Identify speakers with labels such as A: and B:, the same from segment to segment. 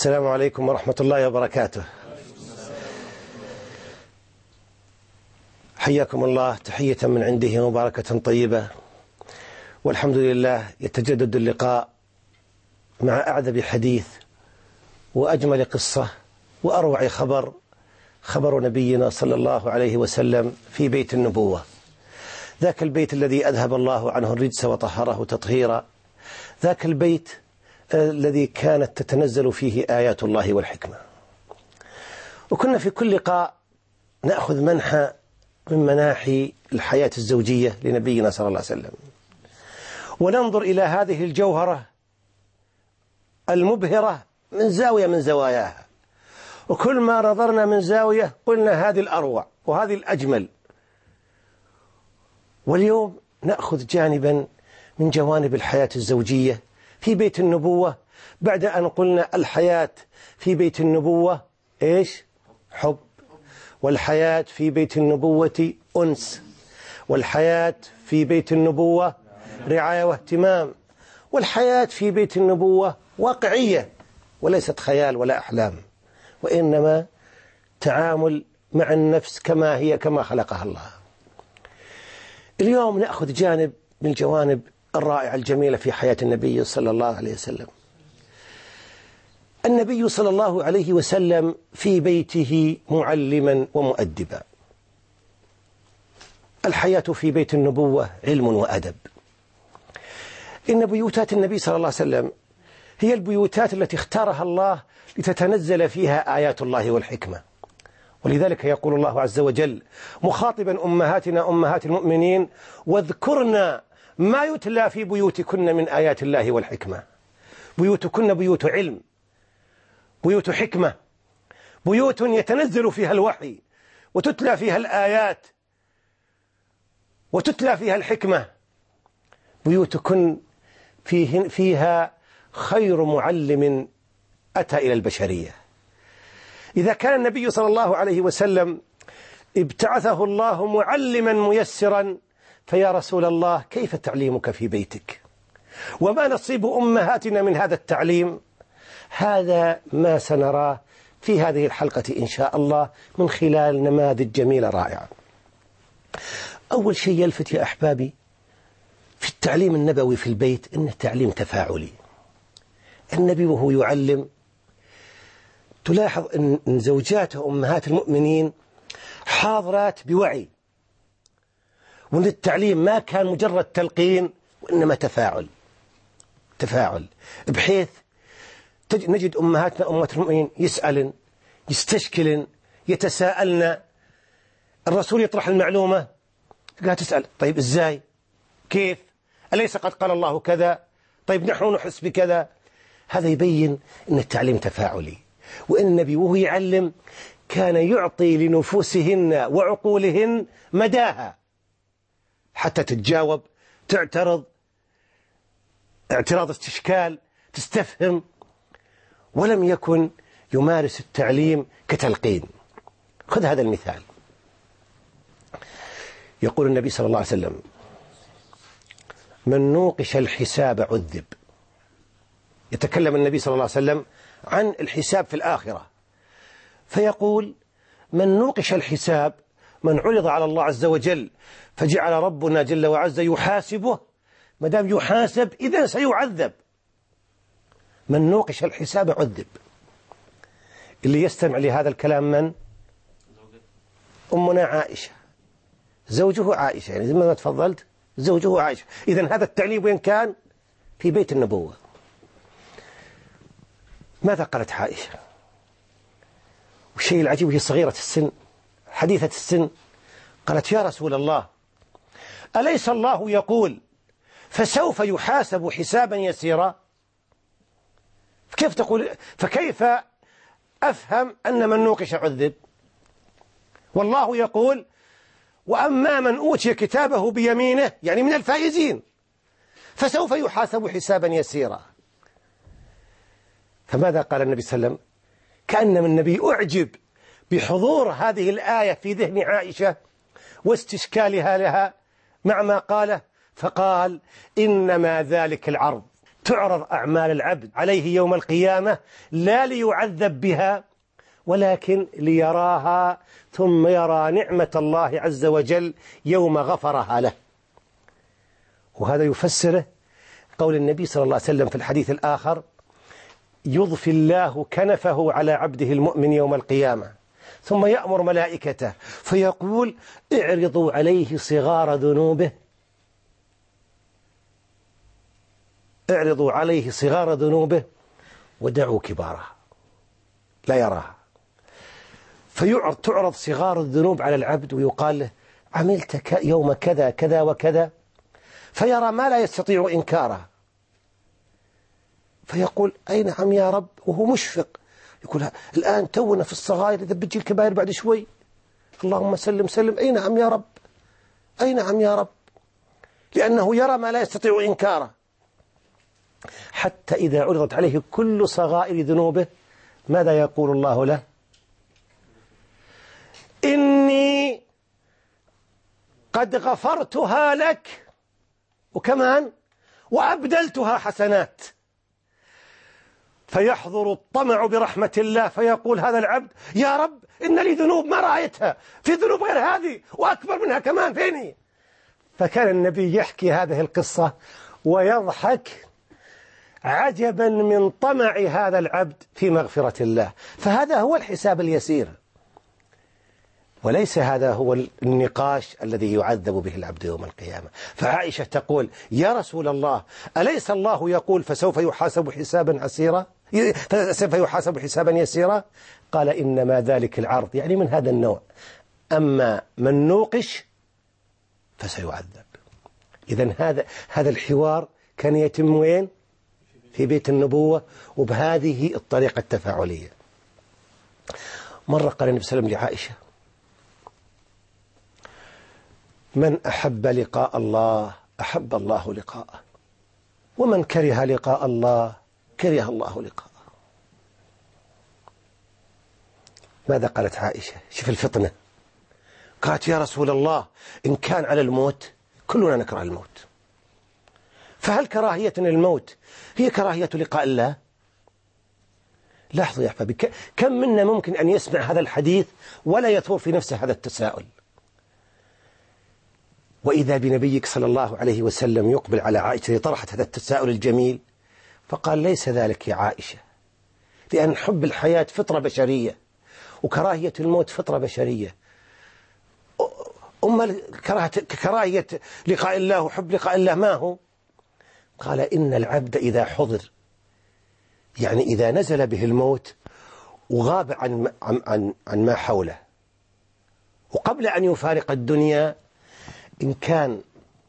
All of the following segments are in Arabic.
A: السلام عليكم ورحمة الله وبركاته. حياكم الله تحية من عنده مباركة طيبة، والحمد لله يتجدد اللقاء مع أعذب حديث وأجمل قصة وأروع خبر نبينا صلى الله عليه وسلم في بيت النبوة، ذاك البيت الذي أذهب الله عنه الرجس وطهره تطهيرا، ذاك البيت الذي كانت تتنزل فيه آيات الله والحكمة. وكنا في كل لقاء نأخذ منحى من مناحي الحياة الزوجية لنبينا صلى الله عليه وسلم، وننظر إلى هذه الجوهرة المبهرة من زاوية من زواياها، وكل ما نظرنا من زاوية قلنا هذه الأروع وهذه الأجمل. واليوم نأخذ جانبا من جوانب الحياة الزوجية في بيت النبوة، بعد أن قلنا الحياة في بيت النبوة إيش؟ حب، والحياة في بيت النبوة أنس، والحياة في بيت النبوة رعاية واهتمام، والحياة في بيت النبوة واقعية وليست خيال ولا أحلام، وإنما تعامل مع النفس كما هي كما خلقها الله. اليوم نأخذ جانب من الجوانب الرائعة الجميلة في حياة النبي صلى الله عليه وسلم. النبي صلى الله عليه وسلم في بيته معلما ومؤدبا. الحياة في بيت النبوة علم وأدب. إن بيوتات النبي صلى الله عليه وسلم هي البيوتات التي اختارها الله لتتنزل فيها آيات الله والحكمة، ولذلك يقول الله عز وجل مخاطبا أمهاتنا أمهات المؤمنين: واذكرنا ما يتلى في بيوتكن من آيات الله والحكمة. بيوتكن بيوت علم، بيوت حكمة، بيوت يتنزل فيها الوحي وتتلى فيها الآيات وتتلى فيها الحكمة. بيوتكن فيها خير معلم أتى إلى البشرية. إذا كان النبي صلى الله عليه وسلم ابتعثه الله معلما ميسرا، فيا رسول الله كيف تعليمك في بيتك؟ وما نصيب أمهاتنا من هذا التعليم؟ هذا ما سنراه في هذه الحلقة إن شاء الله من خلال نماذج جميلة رائعة. أول شيء يلفت يا أحبابي في التعليم النبوي في البيت إنه تعليم تفاعلي. النبي وهو يعلم تلاحظ أن زوجاته أمهات المؤمنين حاضرات بوعي، وأن التعليم ما كان مجرد تلقين وإنما تفاعل، بحيث نجد أمهاتنا أمهات المؤمنين يسألن، يستشكلن، يتساءلن. الرسول يطرح المعلومة قاعد تسأل: طيب إزاي؟ كيف؟ أليس قد قال الله كذا؟ طيب نحن نحس بكذا. هذا يبين أن التعليم تفاعلي، وأن النبي وهو يعلم كان يعطي لنفوسهن وعقولهن مداها حتى تتجاوب، تعترض اعتراض استشكال، تستفهم، ولم يكن يمارس التعليم كتلقين. خذ هذا المثال. يقول النبي صلى الله عليه وسلم: من نوقش الحساب عذب. يتكلم النبي صلى الله عليه وسلم عن الحساب في الآخرة، فيقول: من نوقش الحساب، من عرض على الله عز وجل فجعل ربنا جل وعز يحاسبه، ما دام يحاسب إذن سيعذب. من نوقش الحساب عذب. اللي يستمع لهذا الكلام من؟ أمنا عائشة، زوجه عائشة، يعني زي ما تفضلت زوجه عائشة. إذن هذا التعليم وين كان؟ في بيت النبوة. ماذا قالت عائشة؟ والشيء العجيب هي صغيرة السن حديثة السن، قالت: يا رسول الله، أليس الله يقول فسوف يحاسب حسابا يسيرا؟ كيف تقول؟ فكيف أفهم أن من نوقش عذب؟ والله يقول: وأما من أوتي كتابه بيمينه، يعني من الفائزين، فسوف يحاسب حسابا يسيرا. فماذا قال النبي صلى الله عليه وسلم؟ كأن النبي أعجب بحضور هذه الآية في ذهن عائشة واستشكالها لها مع ما قاله، فقال: إنما ذلك العرض تعرض أعمال العبد عليه يوم القيامة لا ليعذب بها ولكن ليراها ثم يرى نعمة الله عز وجل يوم غفرها له. وهذا يفسره قول النبي صلى الله عليه وسلم في الحديث الآخر: يضفي الله كنفه على عبده المؤمن يوم القيامة ثم يأمر ملائكته فيقول: اعرضوا عليه صغار ذنوبه، اعرضوا عليه صغار ذنوبه ودعوا كبارها لا يراها. تعرض صغار الذنوب على العبد ويقال له: عملت يوم كذا كذا وكذا، فيرى ما لا يستطيع إنكاره فيقول: أي نعم يا رب، وهو مشفق يقول: الآن تونا في الصغائر، إذا بتجي الكبائر بعد شوي، اللهم سلم سلم. أي نعم يا رب، أي نعم يا رب، لأنه يرى ما لا يستطيع إنكاره. حتى إذا عرضت عليه كل صغائر ذنوبه ماذا يقول الله له؟ إني قد غفرتها لك، وكمان وأبدلتها حسنات. فيحضر الطمع برحمة الله فيقول هذا العبد: يا رب إن لي ذنوب ما رأيتها، في ذنوب غير هذه وأكبر منها كمان فيني. فكان النبي يحكي هذه القصة ويضحك عجبا من طمع هذا العبد في مغفرة الله. فهذا هو الحساب اليسير، وليس هذا هو النقاش الذي يعذب به العبد يوم القيامة. فعائشة تقول: يا رسول الله، أليس الله يقول فسوف يحاسب حسابا عسيرا، سوف يحاسب حسابا يسيرا؟ قال: إنما ذلك العرض، يعني من هذا النوع، أما من نوقش فسيعذب. إذن هذا الحوار كان يتم وين؟ في بيت النبوة، وبهذه الطريقة التفاعلية. مرة قال النبي صلى الله عليه وسلم لعائشة: من أحب لقاء الله أحب الله لقاءه، ومن كره لقاء الله كره الله لقاءه. ماذا قالت عائشة؟ شوف الفطنة. قالت: يا رسول الله، إن كان على الموت كلنا نكره الموت، فهل كراهية الموت هي كراهية لقاء الله؟ لاحظوا يا أحبابي، كم منا ممكن أن يسمع هذا الحديث ولا يثور في نفسه هذا التساؤل؟ وإذا بنبيك صلى الله عليه وسلم يقبل على عائشة طرحت هذا التساؤل الجميل فقال: ليس ذلك يا عائشة، لأن حب الحياة فطرة بشرية، وكراهية الموت فطرة بشرية. أما كراهية لقاء الله وحب لقاء الله ما هو؟ قال: إن العبد إذا حضر، يعني إذا نزل به الموت وغاب عن ما حوله، وقبل أن يفارق الدنيا، إن كان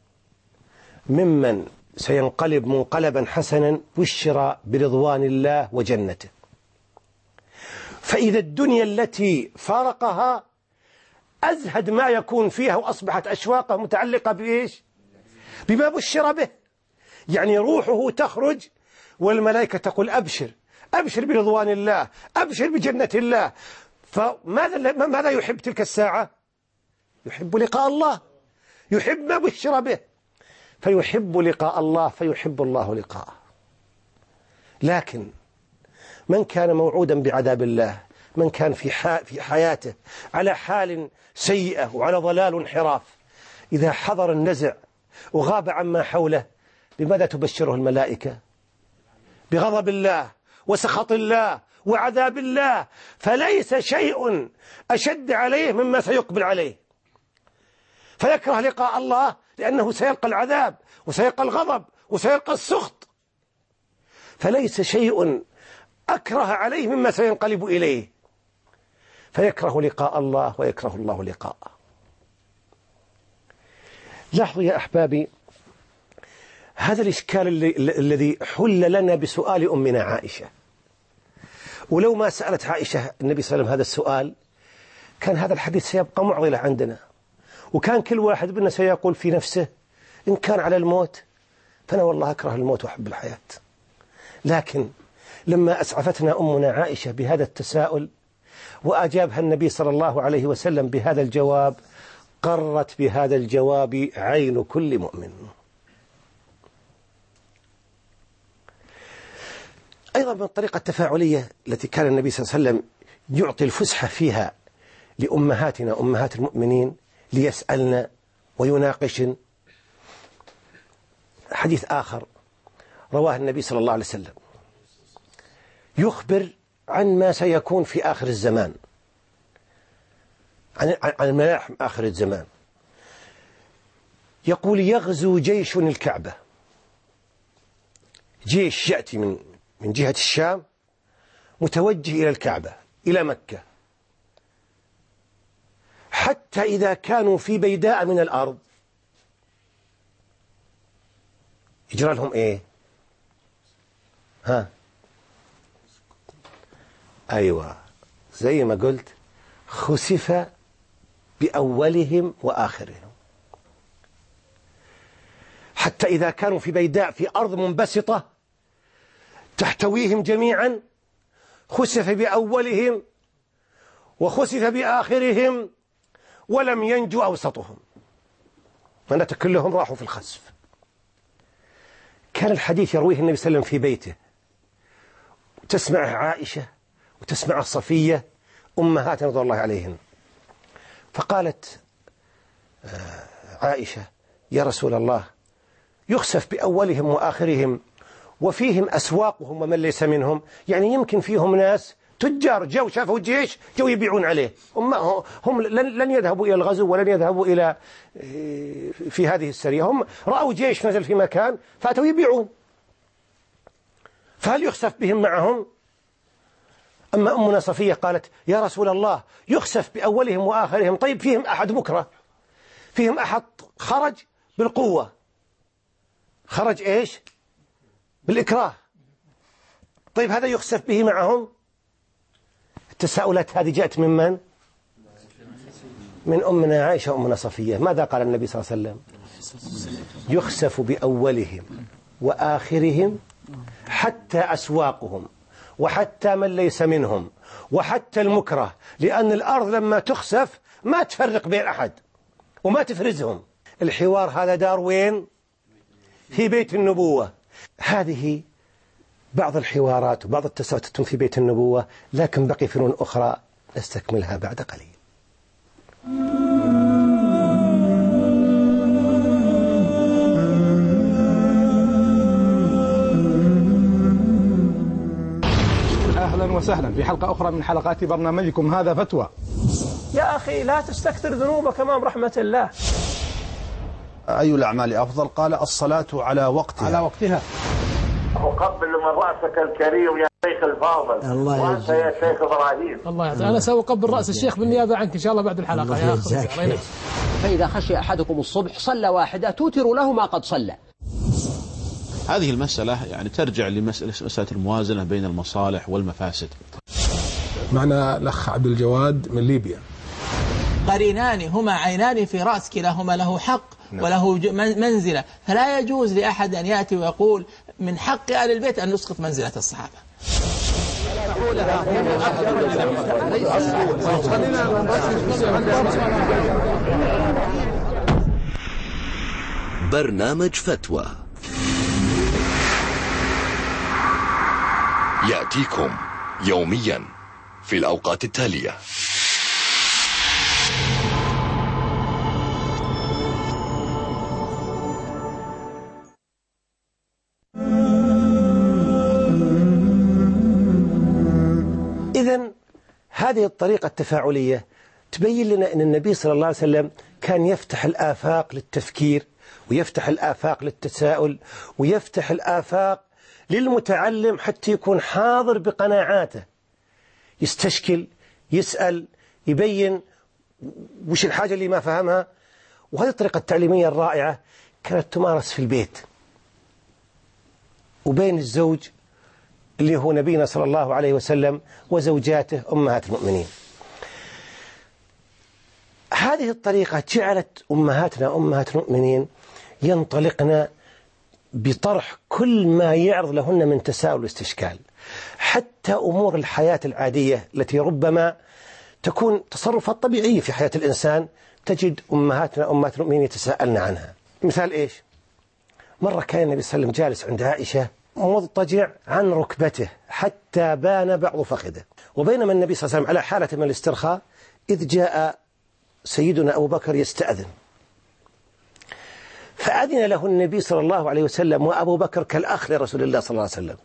A: ممن سينقلب منقلبا حسنا بشر برضوان الله وجنته. فإذا الدنيا التي فارقها أزهد ما يكون فيها وأصبحت أشواقه متعلقة بإيش؟ بما بشر به. يعني روحه تخرج والملائكة تقول: أبشر أبشر برضوان الله، أبشر بجنة الله. فماذا يحب تلك الساعة؟ يحب لقاء الله، يحب ما بشر به، فيحب لقاء الله فيحب الله لقاءه. لكن من كان موعودا بعذاب الله، من كان في حياته على حال سيئة وعلى ضلال وانحراف، إذا حضر النزع وغاب عما حوله، بماذا تبشره الملائكة؟ بغضب الله وسخط الله وعذاب الله. فليس شيء أشد عليه مما سيقبل عليه، فيكره لقاء الله لأنه سيلقى العذاب وسيلقى الغضب وسيلقى السخط. فليس شيء أكره عليه مما سينقلب إليه، فيكره لقاء الله ويكره الله لقاءه. لاحظوا يا أحبابي هذا الإشكال الذي حل لنا بسؤال أمنا عائشة. ولو ما سألت عائشة النبي صلى الله عليه وسلم هذا السؤال كان هذا الحديث سيبقى معضلة عندنا، وكان كل واحد منا سيقول في نفسه: إن كان على الموت فأنا والله أكره الموت وأحب الحياة. لكن لما أسعفتنا أمنا عائشة بهذا التساؤل وأجابها النبي صلى الله عليه وسلم بهذا الجواب، قرت بهذا الجواب عين كل مؤمن. أيضا من الطريقة التفاعلية التي كان النبي صلى الله عليه وسلم يعطي الفسحة فيها لأمهاتنا أمهات المؤمنين ليسألنا ويناقشن. حديث آخر رواه النبي صلى الله عليه وسلم يخبر عن ما سيكون في آخر الزمان، عن ملاحم آخر الزمان. يقول: يغزو جيش الكعبة، جيش يأتي من جهة الشام متوجه إلى الكعبة إلى مكة، حتى إذا كانوا في بيداء من الأرض يجرى لهم إيه؟ أيوة، زي ما قلت، خسف بأولهم وآخرهم، حتى إذا كانوا في بيداء في أرض منبسطة تحتويهم جميعا، خسف بأولهم وخسف بآخرهم ولم ينجو أوسطهم، معناته كلهم راحوا في الخسف. كان الحديث يرويه النبي صلى الله عليه وسلم في بيته، وتسمعه عائشة وتسمعه صفية أمهاتنا رضي الله عليهن. فقالت عائشة: يا رسول الله، يخسف بأولهم وآخرهم وفيهم أسواقهم ومن ليس منهم، يعني يمكن فيهم ناس تجار جو شافوا الجيش جو يبيعون عليه، هم لن يذهبوا إلى الغزو ولن يذهبوا إلى في هذه السرية، هم رأوا جيش نزل في مكان فأتوا يبيعون، فهل يخسف بهم معهم؟ أما أمنا صفية قالت: يا رسول الله، يخسف بأولهم وآخرهم، طيب فيهم أحد مكره، فيهم أحد خرج بالقوة، خرج إيش؟ بالإكراه، طيب هذا يخسف به معهم؟ التساؤلات هذه جاءت من من؟ من أمنا عائشة وأمنا صفية. ماذا قال النبي صلى الله عليه وسلم؟ يخسف بأولهم وآخرهم حتى أسواقهم وحتى من ليس منهم وحتى المكره، لأن الأرض لما تخسف ما تفرق بين أحد وما تفرزهم. الحوار هذا دار وين؟ في بيت النبوة. هذه بعض الحوارات وبعض التساؤلات في بيت النبوة، لكن بقي فنون أخرى نستكملها بعد قليل.
B: أهلا وسهلا في حلقة أخرى من حلقات برنامجكم هذا فتوى.
C: يا أخي لا تستكثر ذنوبك أمام رحمة الله.
D: أي الأعمال أفضل؟ قال: الصلاة على وقتها.
B: على وقتها.
E: أقبل من رأسك الكريم يا شيخ الفاضل، وأنت يا شيخ إبراهيم.
C: الله يعطيك. أنا سأقبل رأس الشيخ بالنيابة عنك إن شاء الله بعد الحلقة يا أخي.
F: فإذا خشي أحدكم الصبح صلى واحدة توتر له ما قد صلى.
G: هذه المسألة يعني ترجع لمسألة الموازنة بين المصالح والمفاسد.
B: معنا الأخ عبد الجواد من ليبيا.
H: قرينان هما عينان في رأس، كلاهما له حق وله منزلة، فلا يجوز لأحد أن يأتي ويقول من حق آل البيت أن نسقط منزلة الصحابة.
I: برنامج فتوى يأتيكم يوميا في الأوقات التالية:
A: إذن هذه الطريقة التفاعلية تبين لنا أن النبي صلى الله عليه وسلم كان يفتح الآفاق للتفكير، ويفتح الآفاق للتساؤل، ويفتح الآفاق للمتعلم حتى يكون حاضر بقناعاته، يستشكل، يسأل، يبين وش الحاجة اللي ما فهمها. وهذه الطريقة التعليمية الرائعة كانت تمارس في البيت وبين الزوج اللي هو نبينا صلى الله عليه وسلم وزوجاته أمهات المؤمنين. هذه الطريقة جعلت أمهاتنا أمهات المؤمنين ينطلقن بطرح كل ما يعرض لهن من تساؤل واستشكال، حتى أمور الحياة العادية التي ربما تكون تصرفات طبيعية في حياة الإنسان، تجد أمهاتنا أمهات المؤمنين يتساءلن عنها. مثال إيش؟ مرة كان النبي صلى الله عليه وسلم جالس عند عائشة مضطجع عن ركبته حتى بان بعض فخذه. وبينما النبي صلى الله عليه وسلم على حالة من الاسترخاء إذ جاء سيدنا أبو بكر يستأذن، فأذن له النبي صلى الله عليه وسلم، وأبو بكر كالأخ لرسول الله صلى الله عليه وسلم،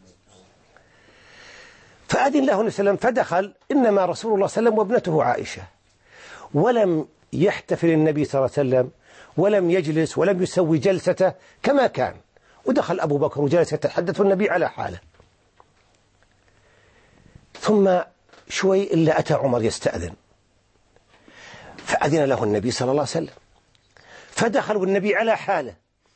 A: فأذن له النبي صلى الله عليه وسلم فدخل، إنما رسول الله صلى الله عليه وسلم وابنته عائشة، ولم يحتفل النبي صلى الله عليه وسلم ولم يجلس ولم يسوي جلسته كما كان، ودخل أبو بكر وجلس يتحدث النبي على حاله. ثم شوي إلا أتى عمر يستأذن، فأذن له النبي صلى الله عليه وسلم، فدخل والنبي على حاله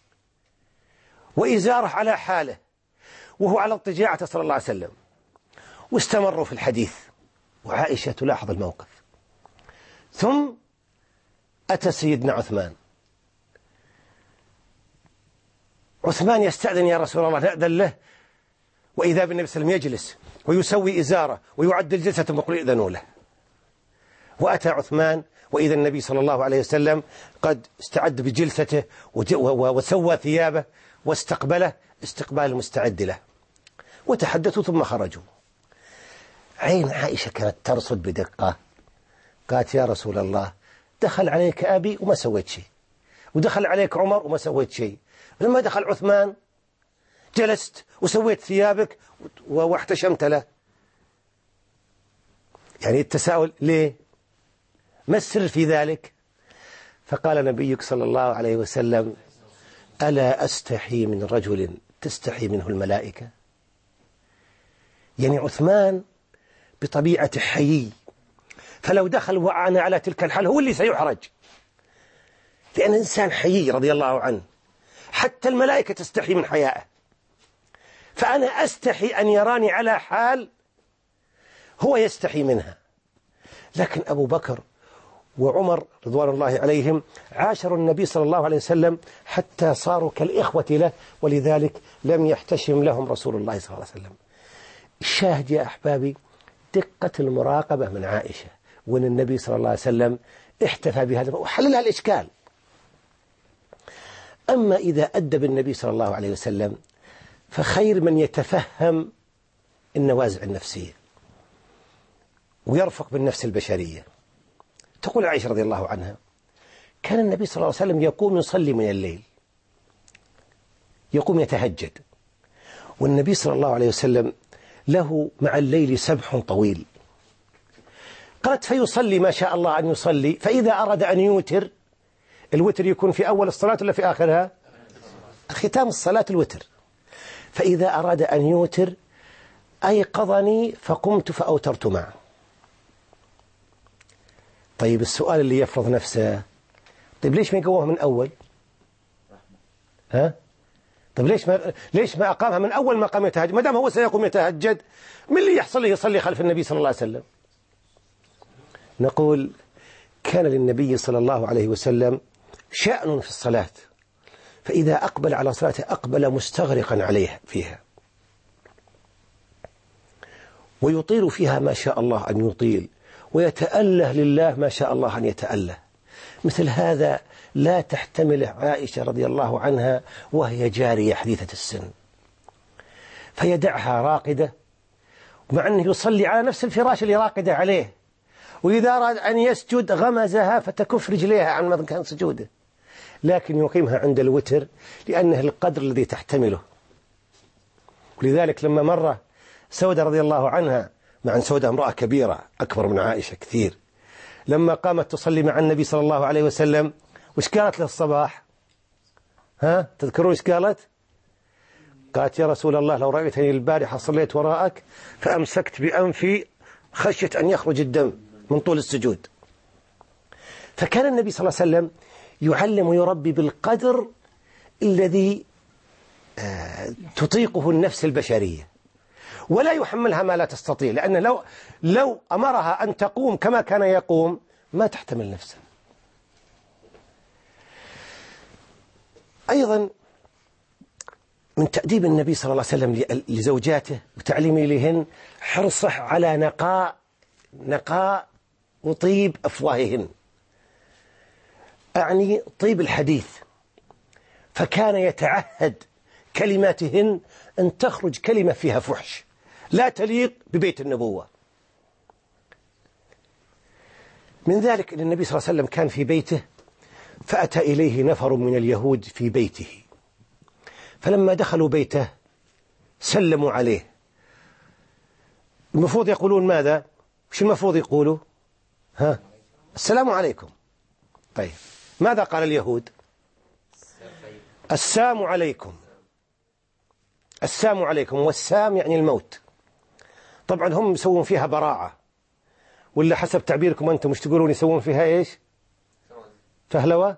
A: وإزاره على حاله وهو على اضطجاعته صلى الله عليه وسلم، واستمروا في الحديث وعائشة تلاحظ الموقف. ثم أتى سيدنا عثمان يستأذن، يا رسول الله نأذن له، وإذا بالنبي صلى الله عليه وسلم يجلس ويسوي إزاره ويعدل جلسة ويقول إذنوا له. وأتى عثمان وإذا النبي صلى الله عليه وسلم قد استعد بجلسته وسوى ثيابه واستقبله استقبال المستعد له، وتحدثوا ثم خرجوا. عين عائشة كانت ترصد بدقة، قالت يا رسول الله دخل عليك أبي وما سويت شيء، ودخل عليك عمر وما سويت شيء، لما دخل عثمان جلست وسويت ثيابك واحتشمت له. يعني التساؤل ليه؟ ما السر في ذلك؟ فقال نبيك صلى الله عليه وسلم ألا أستحي من رجل تستحي منه الملائكة. يعني عثمان بطبيعة حيي، فلو دخل وعنا على تلك الحال هو اللي سيحرج، لأن إنسان حيي رضي الله عنه، حتى الملائكة تستحي من حيائه، فأنا أستحي أن يراني على حال هو يستحي منها. لكن أبو بكر وعمر رضوان الله عليهم عاشروا النبي صلى الله عليه وسلم حتى صاروا كالإخوة له، ولذلك لم يحتشم لهم رسول الله صلى الله عليه وسلم. الشاهد يا أحبابي دقة المراقبة من عائشة، وأن النبي صلى الله عليه وسلم احتفى بهذا وحللها الإشكال. أما إذا أدب النبي صلى الله عليه وسلم فخير من يتفهم النوازع النفسية ويرفق بالنفس البشرية. تقول عائشة رضي الله عنها كان النبي صلى الله عليه وسلم يقوم يصلي من الليل، يقوم يتهجد، والنبي صلى الله عليه وسلم له مع الليل سبح طويل. قالت فيصلي ما شاء الله أن يصلي، فإذا أراد أن يوتر، الوتر يكون في أول الصلاة ولا في آخرها؟ ختام الصلاة الوتر. فإذا أراد أن يوتر أيقظني فقمت فأوترت معه. طيب السؤال اللي يفرض نفسه، طيب ليش ما يقومها من أول؟ ها؟ طيب ليش ما أقامها من أول ما قام يتهجد؟ ما دام هو سيقوم يتهجد، من اللي يحصل يصلي خلف النبي صلى الله عليه وسلم؟ نقول كان للنبي صلى الله عليه وسلم شأن في الصلاة، فإذا أقبل على صلاته أقبل مستغرقا عليها فيها، ويطيل فيها ما شاء الله أن يطيل، ويتأله لله ما شاء الله أن يتأله. مثل هذا لا تحتمله عائشة رضي الله عنها وهي جارية حديثة السن، فيدعها راقدة، مع أنه يصلي على نفس الفراش اللي راقدة عليه، وإذا أراد أن يسجد غمزها فتكف رجليها عن مكان سجوده، لكن يقيمها عند الوتر لأنه القدر الذي تحتمله. ولذلك لما مر سودة رضي الله عنها، مع أن سودة امرأة كبيرة أكبر من عائشة كثير، لما قامت تصلي مع النبي صلى الله عليه وسلم وش قالت له الصباح؟ ها تذكرون وش قالت؟ قالت يا رسول الله لو رأيتني البارحة صليت وراءك فأمسكت بأنفي خشية أن يخرج الدم من طول السجود. فكان النبي صلى الله عليه وسلم يعلم ويربي بالقدر الذي تطيقه النفس البشرية، ولا يحملها ما لا تستطيع، لأن لو أمرها أن تقوم كما كان يقوم ما تحتمل نفسها. أيضا من تأديب النبي صلى الله عليه وسلم لزوجاته وتعليمه لهن حرصه على نقاء وطيب أفواههن، أعني طيب الحديث، فكان يتعهد كلماتهن أن تخرج كلمة فيها فحش لا تليق ببيت النبوة. من ذلك أن النبي صلى الله عليه وسلم كان في بيته، فأتى إليه نفر من اليهود في بيته، فلما دخلوا بيته سلموا عليه. المفروض يقولون ماذا؟ وش المفروض يقولوا؟ السلام عليكم. طيب ماذا قال اليهود؟ السام عليكم. السام عليكم، والسام يعني الموت. طبعا هم يسوون فيها براعة، ولا حسب تعبيركم أنتم مش تقولون يسوون فيها إيش؟ فهلوة،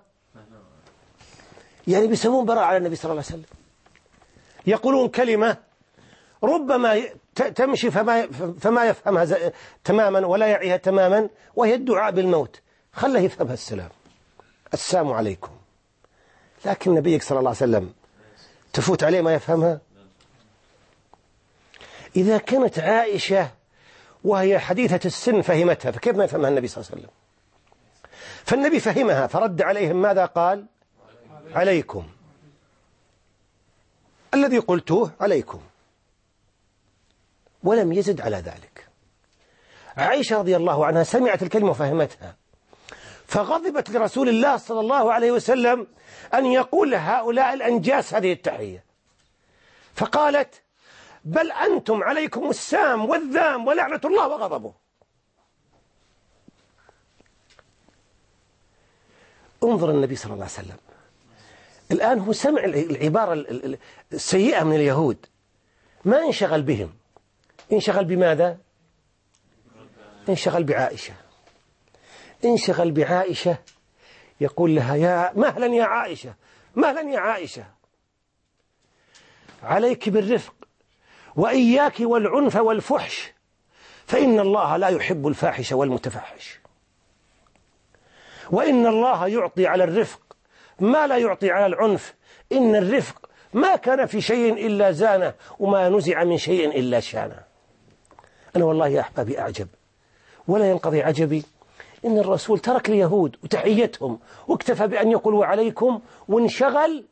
A: يعني بيسوون براعة على النبي صلى الله عليه وسلم. يقولون كلمة ربما تمشي فما يفهمها تماما ولا يعيها تماما، وهي الدعاء بالموت، خله يفهمها السلام، السلام عليكم. لكن نبيك صلى الله عليه وسلم تفوت عليه ما يفهمها. إذا كانت عائشة وهي حديثة السن فهمتها، فكيف ما يفهمها النبي صلى الله عليه وسلم؟ فالنبي فهمها فرد عليهم ماذا قال؟ عليكم، الذي قلتوه عليكم، ولم يزد على ذلك. عائشة رضي الله عنها سمعت الكلمة وفهمتها، فغضبت لرسول الله صلى الله عليه وسلم أن يقول هؤلاء الأنجاس هذه التحية، فقالت بل أنتم عليكم السام والذام ولعنة الله وغضبه. انظر النبي صلى الله عليه وسلم الآن هو سمع العبارة السيئة من اليهود، ما انشغل بهم، انشغل بماذا؟ انشغل بعائشة. انشغل بعائشة، يقول لها يا مهلا يا عائشة، مهلا يا عائشة، عليك بالرفق وإياك والعنف والفحش، فإن الله لا يحب الفاحش والمتفحش، وإن الله يعطي على الرفق ما لا يعطي على العنف، إن الرفق ما كان في شيء إلا زانه، وما نزع من شيء إلا شانه. أنا والله يا أحبابي أعجب ولا ينقضي عجبي إن الرسول ترك اليهود وتحيتهم واكتفى بأن يقولوا عليكم، وانشغل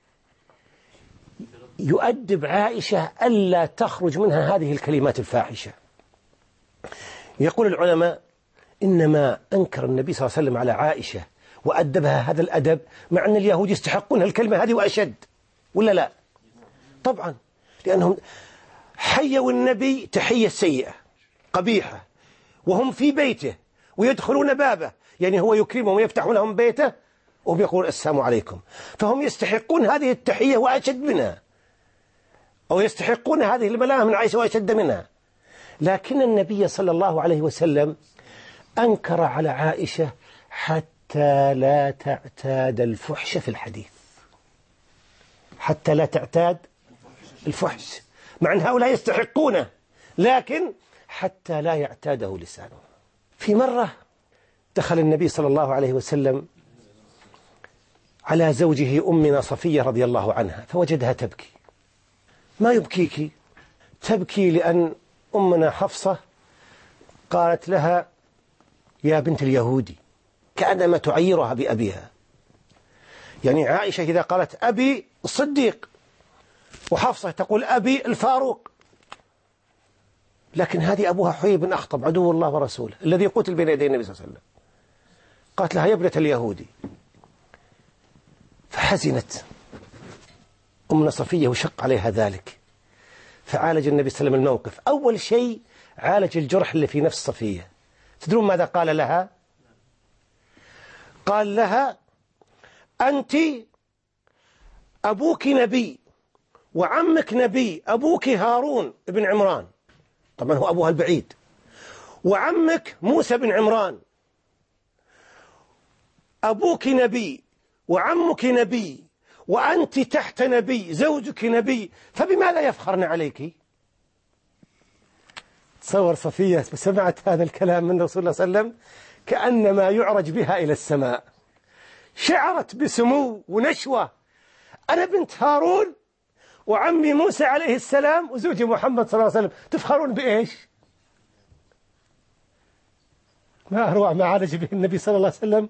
A: يؤدب عائشة ألا تخرج منها هذه الكلمات الفاحشة. يقول العلماء إنما أنكر النبي صلى الله عليه وسلم على عائشة وأدبها هذا الأدب مع أن اليهود يستحقون الكلمة هذه وأشد، ولا لا؟ طبعا، لأنهم حيوا النبي تحية سيئة قبيحة وهم في بيته ويدخلون بابه، يعني هو يكرمهم ويفتح لهم بيته وهم يقولون السلام عليكم، فهم يستحقون هذه التحية وأشد منها، أو يستحقون هذه الملامة من عائشة وأشد منها. لكن النبي صلى الله عليه وسلم أنكر على عائشة حتى لا تعتاد الفحش في الحديث، حتى لا تعتاد الفحش، مع أن هؤلاء يستحقونه، لكن حتى لا يعتاده لسانه. في مرة دخل النبي صلى الله عليه وسلم على زوجه أمنا صفية رضي الله عنها، فوجدها تبكي. ما يبكيك؟ تبكي لأن أمنا حفصة قالت لها يا بنت اليهودي، كأنما تعيرها بأبيها. يعني عائشة إذا قالت أبي الصديق، وحفصة تقول أبي الفاروق، لكن هذه أبوها حيي بن أخطب عدو الله ورسوله الذي قتل بين يدي النبي صلى الله عليه وسلم. قالت لها يا ابنة اليهودي، فحزنت أمنا صفية وشق عليها ذلك، فعالج النبي صلى الله عليه وسلم الموقف. أول شيء عالج الجرح اللي في نفس صفية. تدرون ماذا قال لها؟ قال لها أنت أبوك نبي وعمك نبي، أبوك هارون بن عمران، طبعا هو أبوها البعيد، وعمك موسى بن عمران، أبوك نبي وعمك نبي وأنت تحت نبي، زوجك نبي، فبماذا يفخرن عليك؟ تصور صفية سمعت هذا الكلام من رسول الله صلى الله عليه وسلم كأنما يعرج بها إلى السماء، شعرت بسمو ونشوة، أنا بنت هارون وعمي موسى عليه السلام وزوجي محمد صلى الله عليه وسلم، تفخرون بإيش؟ ما أروع ما عالج به النبي صلى الله عليه وسلم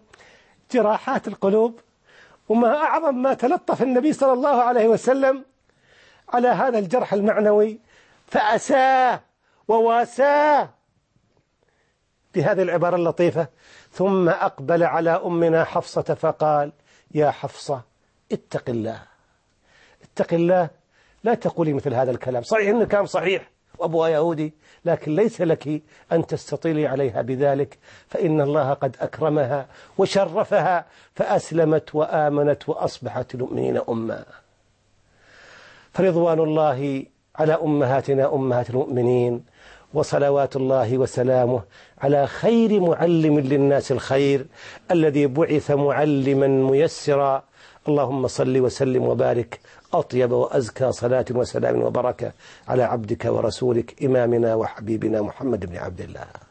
A: جراحات القلوب، وما أعظم ما تلطف النبي صلى الله عليه وسلم على هذا الجرح المعنوي فأساه وواساه بهذه العبارة اللطيفة، ثم أقبل على أمنا حفصة فقال: يا حفصة اتق الله، اتق الله، لا تقولي مثل هذا الكلام. صحيح إنه كان صحيح وأبوها يهودي، لكن ليس لك أن تستطيلي عليها بذلك، فإن الله قد أكرمها وشرفها فأسلمت وآمنت وأصبحت المؤمنين أمة. فرضوان الله على أمهاتنا أمهات المؤمنين، وصلوات الله وسلامه على خير معلم للناس الخير الذي بعث معلما ميسرا. اللهم صل وسلم وبارك أطيب وأزكى صلاة وسلام وبركة على عبدك ورسولك إمامنا وحبيبنا محمد بن عبد الله.